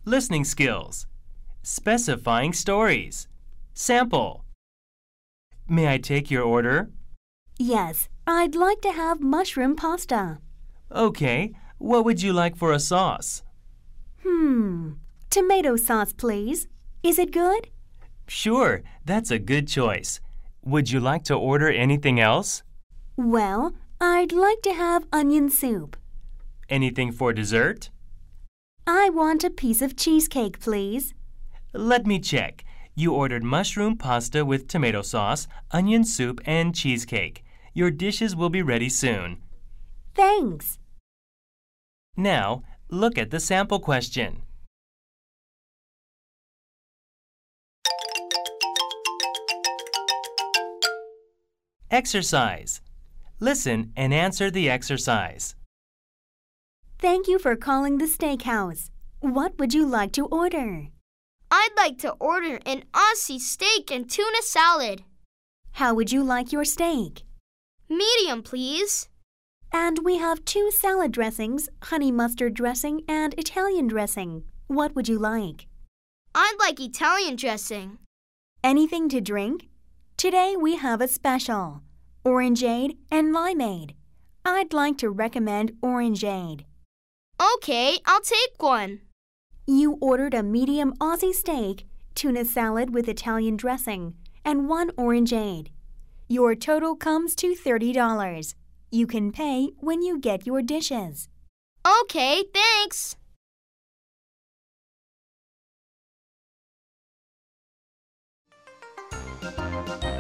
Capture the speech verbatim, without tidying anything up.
Listening skills. Specifying stories. Sample. May I take your order? Yes, I'd like to have mushroom pasta. Okay, what would you like for a sauce? Hmm, tomato sauce, please. Is it good? Sure, that's a good choice. Would you like to order anything else? Well, I'd like to have onion soup. Anything for dessert? I want a piece of cheesecake, please. Let me check. You ordered mushroom pasta with tomato sauce, onion soup, and cheesecake. Your dishes will be ready soon. Thanks. Now, look at the sample question. Exercise. Listen and answer the exercise. Thank you for calling the steakhouse. What would you like to order? I'd like to order an Aussie steak and tuna salad. How would you like your steak? Medium, please. And we have two salad dressings, honey mustard dressing and Italian dressing. What would you like? I'd like Italian dressing. Anything to drink? Today we have a special, orangeade and limeade. I'd like to recommend orangeade. Okay, I'll take one. You ordered a medium Aussie steak, tuna salad with Italian dressing, and one orangeade. Your total comes to thirty dollars. You can pay when you get your dishes. Okay, thanks. Thank you.